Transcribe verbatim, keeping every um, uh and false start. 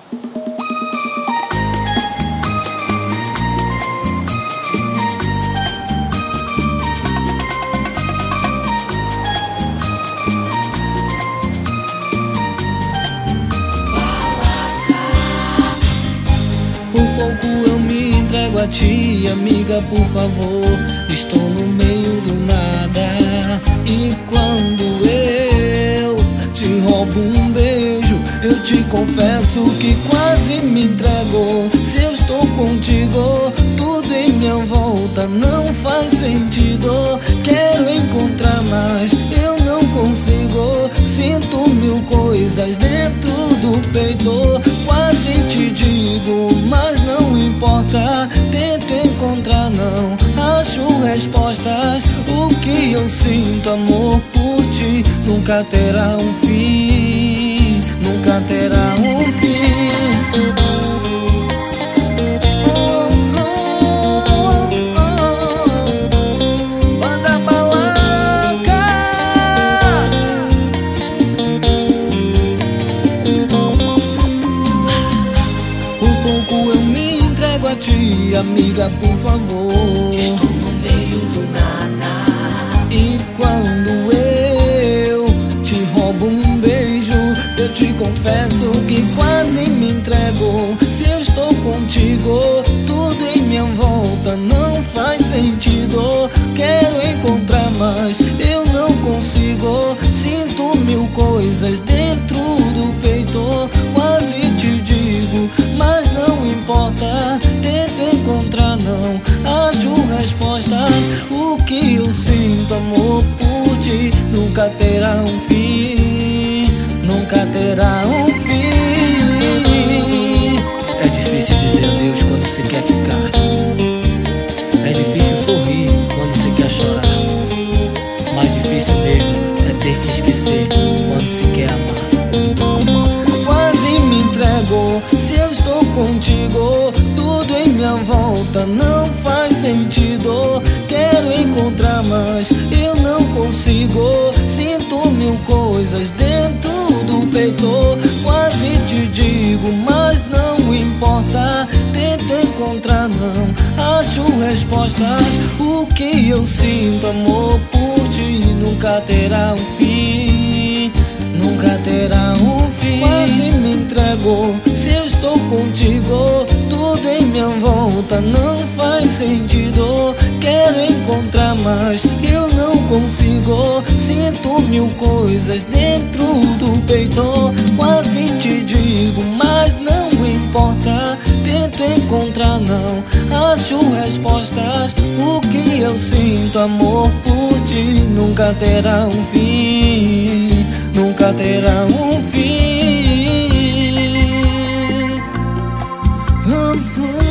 Por pouco eu me entrego a ti, amiga, por favor. Estou no meio do nada. E quando eu te roubo um beijo, eu te confesso que quase me entrego. Se eu estou contigo, tudo em minha volta não faz sentido. Quero encontrar, mas eu não consigo. Sinto mil coisas dentro do peito. Quase te digo, mas não importa. Tento encontrar, não acho respostas. O que eu sinto, amor, por ti nunca terá um fim. Nunca terá um fim. Amiga, por favor. Estou no meio do nada. E quando eu te roubo um beijo, eu te confesso que quase me entrego. Se eu estou contigo, tudo em minha volta não faz sentido. Quero encontrar, mas eu não consigo. Sinto mil coisas dentro do peito. Quase te digo, mas não importa. Tento encontrar, não acho respostas. O que eu sinto, amor, por ti nunca terá um fim. Nunca terá um fim. É difícil dizer adeus quando se quer ficar. É difícil sorrir quando se quer chorar. Mais difícil mesmo é ter que esquecer quando se quer amar. Quase me entrego. Se eu estou contigo, tudo em minha volta não faz sentido. Quero encontrar, mas eu não consigo. Sinto mil coisas dentro do peito. Quase te digo, mas não importa. Tento encontrar, não acho respostas. O que eu sinto, amor, por ti nunca terá um fim. Nunca terá um fim. Quase me entrego. Se eu estou contigo, tudo em minha volta não faz sentido. Quero encontrar, mas eu não consigo. Sinto mil coisas dentro do peito. Quase te digo, mas não importa. Tento encontrar, não acho respostas. O que eu sinto, amor, por ti nunca terá um fim. Nunca terá um fim.